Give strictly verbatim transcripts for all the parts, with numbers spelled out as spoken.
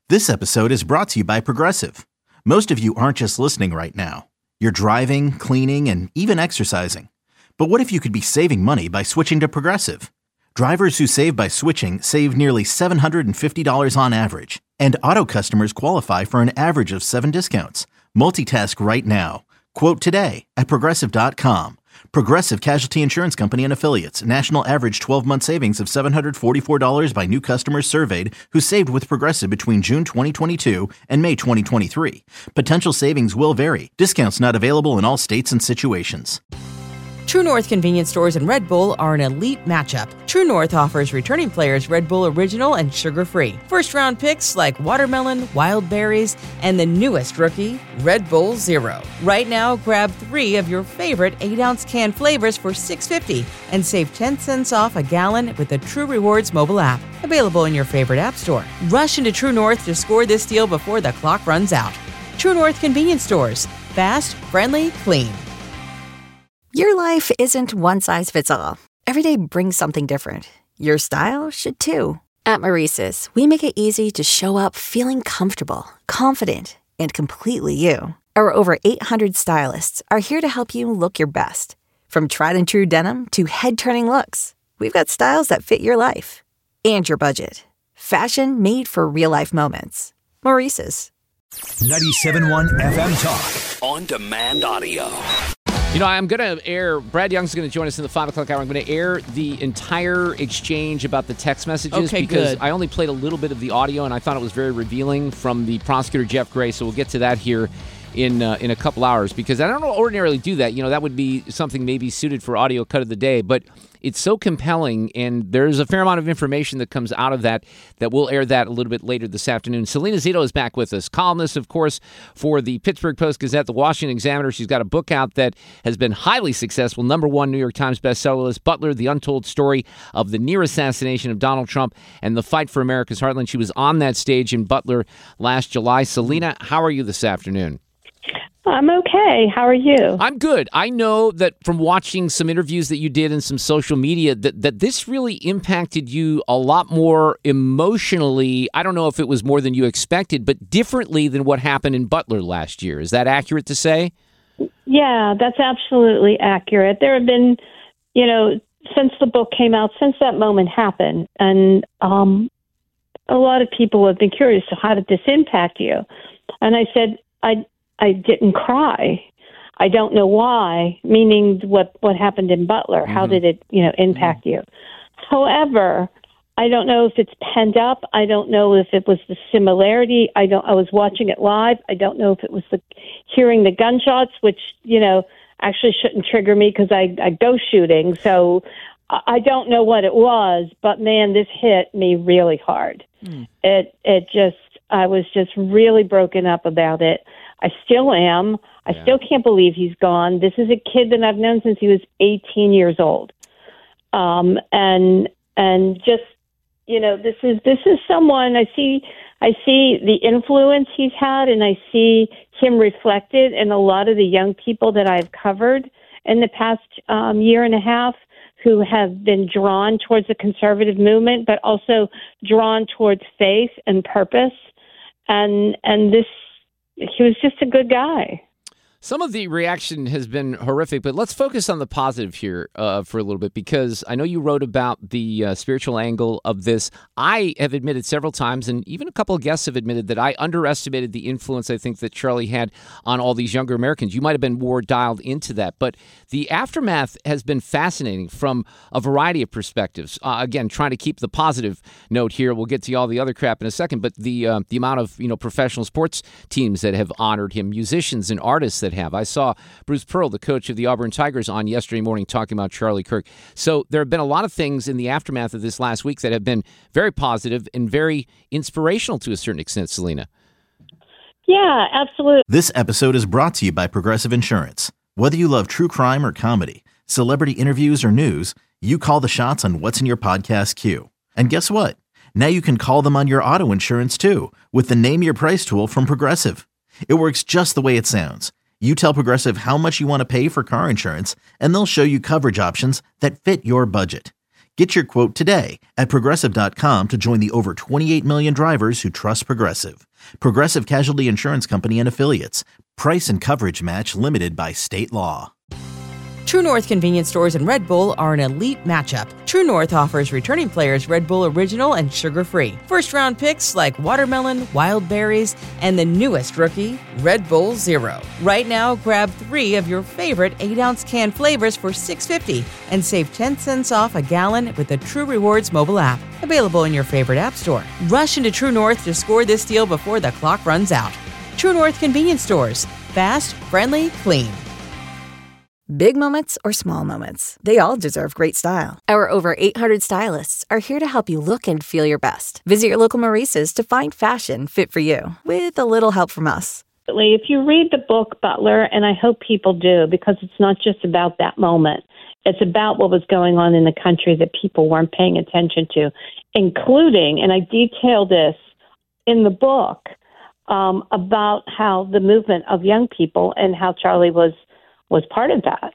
This episode is brought to you by Progressive. Most of you aren't just listening right now. You're driving, cleaning, and even exercising. But what if you could be saving money by switching to Progressive? Drivers who save by switching save nearly seven hundred fifty dollars on average. And auto customers qualify for an average of seven discounts. Multitask right now. Quote today at Progressive dot com. Progressive Casualty Insurance Company and Affiliates. National average twelve-month savings of seven hundred forty-four dollars by new customers surveyed who saved with Progressive between June twenty twenty-two and May twenty twenty-three. Potential savings will vary. Discounts not available in all states and situations. True North convenience stores and Red Bull are an elite matchup. True North offers returning players Red Bull Original and sugar-free. First-round picks like watermelon, wild berries, and the newest rookie, Red Bull Zero. Right now, grab three of your favorite eight-ounce can flavors for six dollars and fifty cents and save ten cents off a gallon with the True Rewards mobile app. Available in your favorite app store. Rush into True North to score this deal before the clock runs out. True North convenience stores. Fast, friendly, clean. Your life isn't one size fits all. Every day brings something different. Your style should too. At Maurice's, we make it easy to show up feeling comfortable, confident, and completely you. Our over eight hundred stylists are here to help you look your best. From tried and true denim to head-turning looks, we've got styles that fit your life and your budget. Fashion made for real-life moments. Maurice's. ninety-seven point one F M Talk. On demand audio. You know, I'm going to air, Brad Young's going to join us in the five o'clock hour. I'm going to air the entire exchange about the text messages okay, because good. I only played a little bit of the audio, and I thought it was very revealing from the prosecutor, Jeff Gray. So we'll get to that here in uh, in a couple hours because I don't ordinarily do that. You know, that would be something maybe suited for audio cut of the day, but it's so compelling, and there's a fair amount of information that comes out of that that we'll air that a little bit later this afternoon. Selena Zito is back with us, columnist, of course, for the Pittsburgh Post-Gazette, the Washington Examiner. She's got a book out that has been highly successful, number one New York Times bestseller list, Butler, The Untold Story of the Near Assassination of Donald Trump and the Fight for America's Heartland. She was on that stage in Butler last July. Selena, how are you this afternoon? I'm okay. How are you? I'm good. I know that from watching some interviews that you did and some social media that, that this really impacted you a lot more emotionally. I don't know if it was more than you expected, but differently than what happened in Butler last year. Is that accurate to say? Yeah, that's absolutely accurate. There have been, you know, since the book came out, since that moment happened, and um, a lot of people have been curious, so how did this impact you? And I said, I I didn't cry. I don't know why, meaning what, what happened in Butler. Mm-hmm. How did it, you know, impact mm-hmm. you? However, I don't know if it's pent up. I don't know if it was the similarity. I don't. I was watching it live. I don't know if it was the hearing the gunshots, which, you know, actually shouldn't trigger me because I, I go shooting. So I don't know what it was, but man, this hit me really hard. Mm. It it just, I was just really broken up about it. I still am. I yeah. still can't believe he's gone. This is a kid that I've known since he was eighteen years old. Um, and, and just, you know, this is, this is someone I see, I see the influence he's had, and I see him reflected in a lot of the young people that I've covered in the past um, year and a half who have been drawn towards the conservative movement, but also drawn towards faith and purpose. And, and this, he was just a good guy. Some of the reaction has been horrific, but let's focus on the positive here uh, for a little bit, because I know you wrote about the uh, spiritual angle of this. I have admitted several times, and even a couple of guests have admitted, that I underestimated the influence I think that Charlie had on all these younger Americans. You might have been more dialed into that, but the aftermath has been fascinating from a variety of perspectives. Uh, again, trying to keep the positive note here. We'll get to all the other crap in a second, but the uh, the amount of you know professional sports teams that have honored him, musicians and artists that have. I saw Bruce Pearl, the coach of the Auburn Tigers, on yesterday morning talking about Charlie Kirk. So there have been a lot of things in the aftermath of this last week that have been very positive and very inspirational to a certain extent, Selena. Yeah, absolutely. This episode is brought to you by Progressive Insurance. Whether you love true crime or comedy, celebrity interviews or news, you call the shots on what's in your podcast queue. And guess what? Now you can call them on your auto insurance too with the Name Your Price tool from Progressive. It works just the way it sounds. You tell Progressive how much you want to pay for car insurance, and they'll show you coverage options that fit your budget. Get your quote today at Progressive dot com to join the over twenty-eight million drivers who trust Progressive. Progressive Casualty Insurance Company and Affiliates. Price and coverage match limited by state law. True North convenience stores and Red Bull are an elite matchup. True North offers returning players Red Bull Original and sugar-free. First-round picks like watermelon, wild berries, and the newest rookie, Red Bull Zero. Right now, grab three of your favorite eight-ounce can flavors for six dollars and fifty cents and save ten cents off a gallon with the True Rewards mobile app. Available in your favorite app store. Rush into True North to score this deal before the clock runs out. True North convenience stores. Fast, friendly, clean. Big moments or small moments, they all deserve great style. Our over eight hundred stylists are here to help you look and feel your best. Visit your local Maurice's to find fashion fit for you, with a little help from us. If you read the book, Butler, and I hope people do, because it's not just about that moment. It's about what was going on in the country that people weren't paying attention to, including, and I detail this in the book, um, about how the movement of young people and how Charlie was was part of that.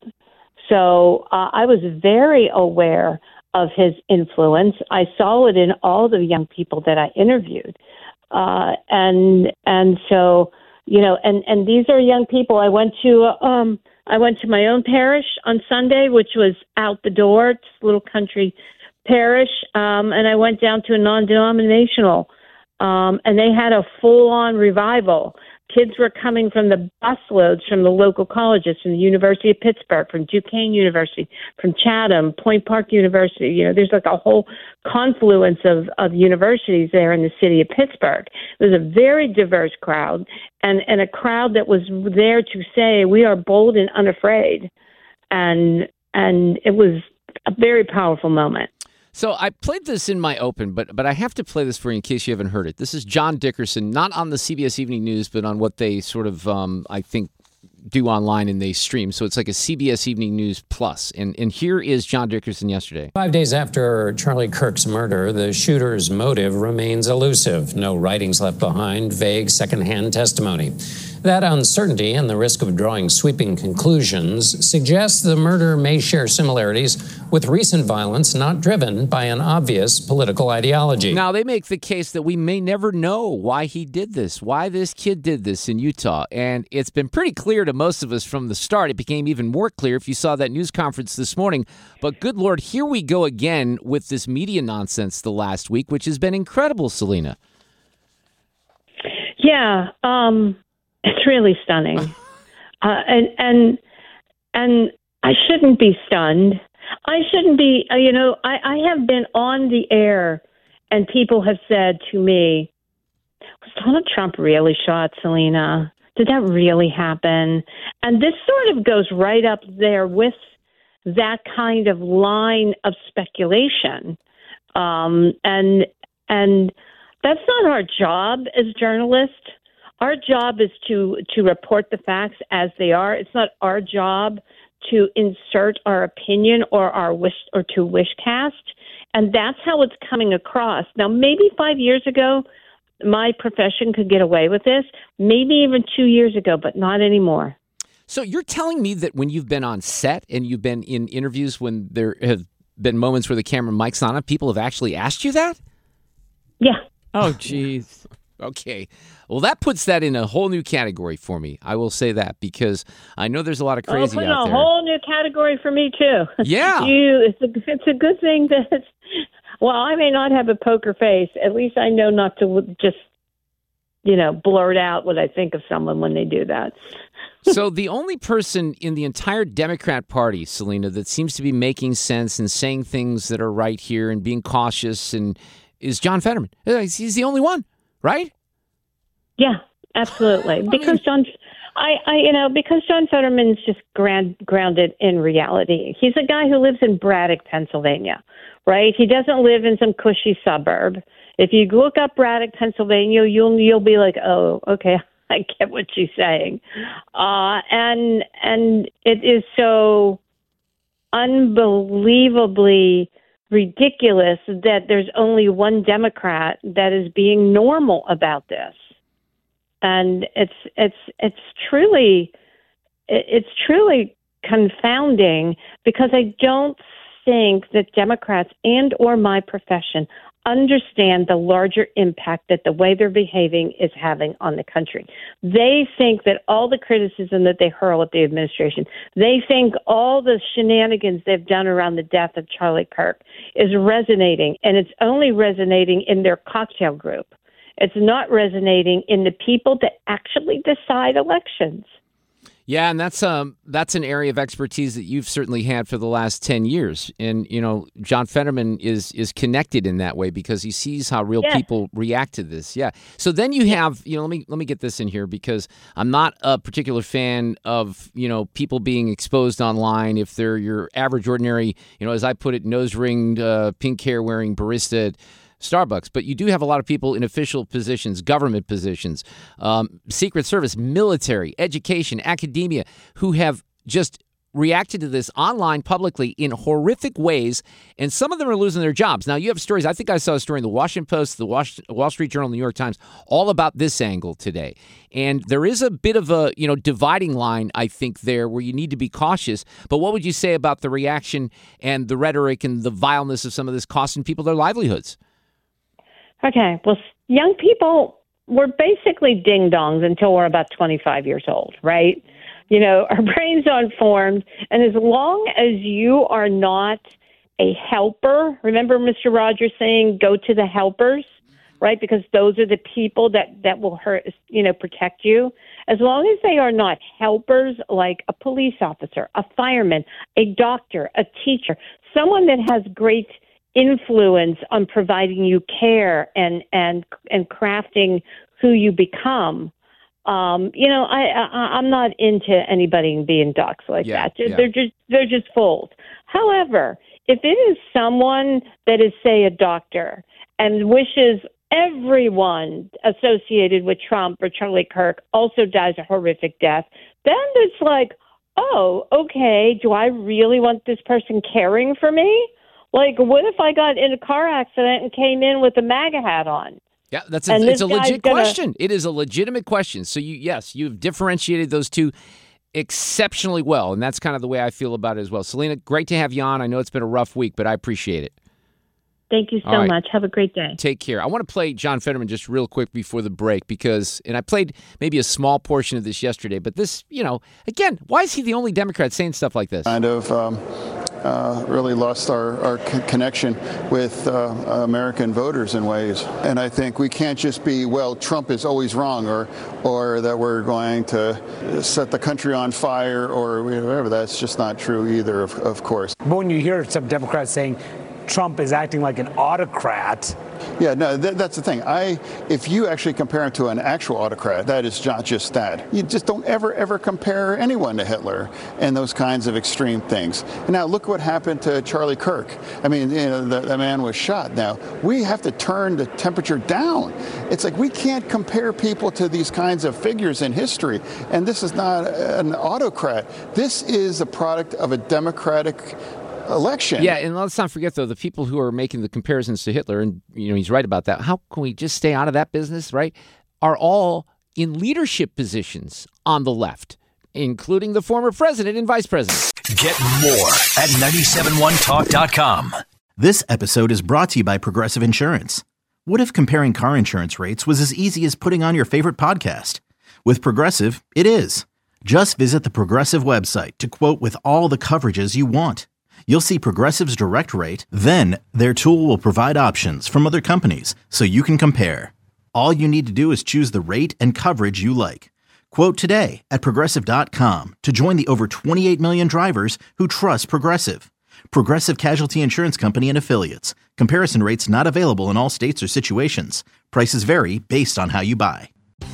So uh, I was very aware of his influence. I saw it in all the young people that I interviewed. Uh, and and so, you know, and, and these are young people. I went to uh, um I went to my own parish on Sunday, which was out the door, it's a little country parish, um, and I went down to a non-denominational, um, and they had a full-on revival. Kids were coming from the busloads from the local colleges, from the University of Pittsburgh, from Duquesne University, from Chatham, Point Park University. You know, there's like a whole confluence of, of universities there in the city of Pittsburgh. It was a very diverse crowd, and, and a crowd that was there to say, we are bold and unafraid. And and it was a very powerful moment. So I played this in my open, but but I have to play this for you in case you haven't heard it. This is John Dickerson, not on the C B S Evening News, but on what they sort of, um, I think, do online and they stream. So it's like a C B S Evening News Plus. And, and here is John Dickerson yesterday. Five days after Charlie Kirk's murder, the shooter's motive remains elusive. No writings left behind, vague secondhand testimony. That uncertainty and the risk of drawing sweeping conclusions suggests the murder may share similarities with recent violence not driven by an obvious political ideology. Now, they make the case that we may never know why he did this, why this kid did this in Utah. And it's been pretty clear to most of us from the start. It became even more clear if you saw that news conference this morning. But good Lord, here we go again with this media nonsense the last week, which has been incredible, Selena. Yeah, um... it's really stunning, uh, and and and I shouldn't be stunned. I shouldn't be. Uh, you know, I, I have been on the air, and people have said to me, "Was Donald Trump really shot, Selena? Did that really happen?" And this sort of goes right up there with that kind of line of speculation, um, and and that's not our job as journalists. Our job is to, to report the facts as they are. It's not our job to insert our opinion or our wish or to wish cast. And that's how it's coming across. Now, maybe five years ago, my profession could get away with this. Maybe even two years ago, but not anymore. So you're telling me that when you've been on set and you've been in interviews when there have been moments where the camera mic's on it, people have actually asked you that? Yeah. Oh, geez. Okay. Well, that puts that in a whole new category for me. I will say that because I know there's a lot of crazy oh, put out in there. a whole new category for me, too. Yeah. you, it's, a, it's a good thing that, well, I may not have a poker face. At least I know not to just, you know, blurt out what I think of someone when they do that. So the only person in the entire Democrat Party, Selena, that seems to be making sense and saying things that are right here and being cautious and is John Fetterman. He's the only one. Right? Yeah, absolutely. Because John, I, I, you know, because John Fetterman's just grand, grounded in reality. He's a guy who lives in Braddock, Pennsylvania, right? He doesn't live in some cushy suburb. If you look up Braddock, Pennsylvania, you'll you'll be like, oh, okay, I get what she's saying, uh, and and it is so unbelievably ridiculous that there's only one Democrat that is being normal about this. And it's it's it's truly it's truly confounding because I don't think that Democrats and or my profession understand the larger impact that the way they're behaving is having on the country. They think that all the criticism that they hurl at the administration, they think all the shenanigans they've done around the death of Charlie Kirk is resonating, and it's only resonating in their cocktail group. It's not resonating in the people that actually decide elections. Yeah, and that's um that's an area of expertise that you've certainly had for the last ten years. And, you know, John Fetterman is is connected in that way because he sees how real yes. people react to this. Yeah. So then you have, you know, let me let me get this in here because I'm not a particular fan of, you know, people being exposed online if they're your average, ordinary, you know, as I put it, nose-ringed, uh, pink hair wearing barista at Starbucks, but you do have a lot of people in official positions, government positions, um, Secret Service, military, education, academia, who have just reacted to this online publicly in horrific ways, and some of them are losing their jobs. Now, you have stories. I think I saw a story in the Washington Post, the Wall Street Journal, New York Times, all about this angle today. And there is a bit of a, you know, dividing line, I think, there where you need to be cautious. But what would you say about the reaction and the rhetoric and the vileness of some of this costing people their livelihoods? Okay, well, young people, we're basically ding-dongs until we're about twenty-five years old, right? You know, our brains aren't formed, and as long as you are not a helper, remember Mister Rogers saying, go to the helpers, right? Because those are the people that, that will hurt, you know, protect you. As long as they are not helpers like a police officer, a fireman, a doctor, a teacher, someone that has great influence on providing you care and and and crafting who you become. Um, you know, I, I I'm not into anybody being ducks like yeah, that. Yeah. They're just they're just fools. However, if it is someone that is, say, a doctor and wishes everyone associated with Trump or Charlie Kirk also dies a horrific death, then it's like, oh, okay, do I really want this person caring for me? Like, what if I got in a car accident and came in with a MAGA hat on? Yeah, that's a, it's a legit gonna... question. It is a legitimate question. So, you yes, you've differentiated those two exceptionally well, and that's kind of the way I feel about it as well. Selena, great to have you on. I know it's been a rough week, but I appreciate it. Thank you so right. much. Have a great day. Take care. I want to play John Fetterman just real quick before the break because, and I played maybe a small portion of this yesterday, but this, you know, again, why is he the only Democrat saying stuff like this? Kind of um, uh, really lost our, our c- connection with uh, American voters in ways. And I think we can't just be, well, Trump is always wrong or or that we're going to set the country on fire or whatever. That's just not true either, of, of course. But when you hear some Democrats saying Trump is acting like an autocrat. Yeah, no, th- that's the thing. I, if you actually compare him to an actual autocrat, that is not just that. You just don't ever, ever compare anyone to Hitler and those kinds of extreme things. And now look what happened to Charlie Kirk. I mean, you know, the, the man was shot. Now, we have to turn the temperature down. It's like we can't compare people to these kinds of figures in history. And this is not an autocrat. This is a product of a democratic election. Yeah, and let's not forget, though, the people who are making the comparisons to Hitler, and you know he's right about that, how can we just stay out of that business, right, are all in leadership positions on the left, including the former president and vice president. Get more at nine seven one talk dot com. This episode is brought to you by Progressive Insurance. What if comparing car insurance rates was as easy as putting on your favorite podcast? With Progressive, it is. Just visit the Progressive website to quote with all the coverages you want. You'll see Progressive's direct rate, then their tool will provide options from other companies so you can compare. All you need to do is choose the rate and coverage you like. Quote today at Progressive dot com to join the over twenty-eight million drivers who trust Progressive. Progressive Casualty Insurance Company and Affiliates. Comparison rates not available in all states or situations. Prices vary based on how you buy.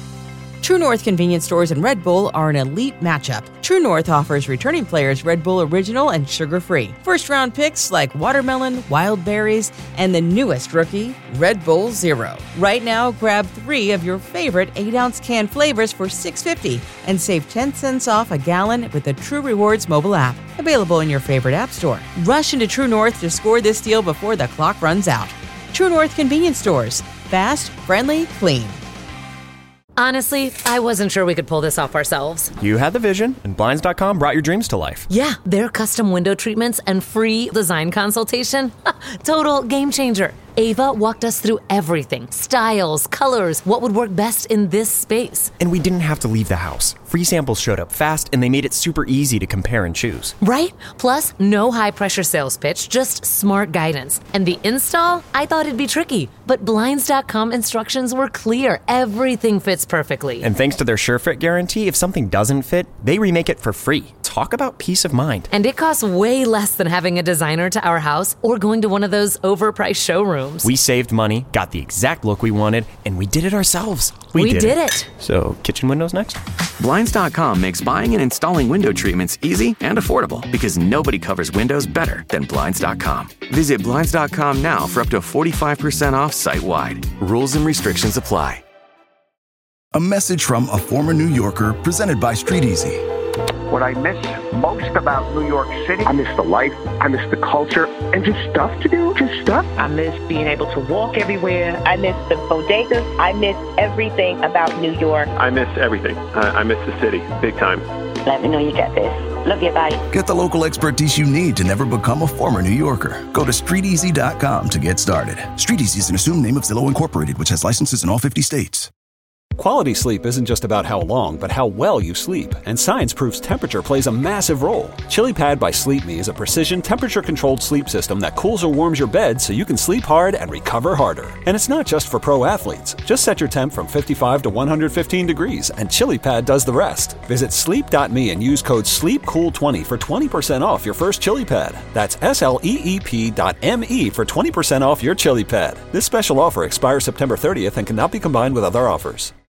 True North convenience stores and Red Bull are an elite matchup. True North offers returning players Red Bull Original and sugar-free. First-round picks like watermelon, wild berries, and the newest rookie, Red Bull Zero. Right now, grab three of your favorite eight-ounce can flavors for six dollars and fifty cents and save ten cents off a gallon with the True Rewards mobile app. Available in your favorite app store. Rush into True North to score this deal before the clock runs out. True North convenience stores. Fast, friendly, clean. Honestly, I wasn't sure we could pull this off ourselves. You had the vision, and Blinds dot com brought your dreams to life. Yeah, their custom window treatments and free design consultation. Total game changer. Ava walked us through everything. Styles, colors, what would work best in this space. And we didn't have to leave the house. Free samples showed up fast, and they made it super easy to compare and choose. Right? Plus, no high-pressure sales pitch, just smart guidance. And the install? I thought it'd be tricky, but Blinds dot com instructions were clear. Everything fits perfectly. And thanks to their SureFit guarantee, if something doesn't fit, they remake it for free. Talk about peace of mind. And it costs way less than having a designer to our house or going to one of those overpriced showrooms. We saved money, got the exact look we wanted, and we did it ourselves. We, we did, did it. it. So, kitchen windows next? Blinds dot com makes buying and installing window treatments easy and affordable because nobody covers windows better than Blinds dot com. Visit Blinds dot com now for up to forty-five percent off site-wide. Rules and restrictions apply. A message from a former New Yorker presented by Street Easy. What I miss most about New York City, I miss the life, I miss the culture, and just stuff to do, just stuff. I miss being able to walk everywhere. I miss the bodegas. I miss everything about New York. I miss everything. I, I miss the city, big time. Let me know you get this. Love you, bye. Get the local expertise you need to never become a former New Yorker. Go to street easy dot com to get started. Street Easy is an assumed name of Zillow Incorporated, which has licenses in all fifty states. Quality sleep isn't just about how long, but how well you sleep. And science proves temperature plays a massive role. ChiliPad by Sleep Me is a precision, temperature-controlled sleep system that cools or warms your bed so you can sleep hard and recover harder. And it's not just for pro athletes. Just set your temp from fifty-five to one hundred fifteen degrees, and ChiliPad does the rest. Visit sleep dot me and use code sleep cool twenty for twenty percent off your first ChiliPad. That's S L E E P dot M E for twenty percent off your ChiliPad. This special offer expires September thirtieth and cannot be combined with other offers.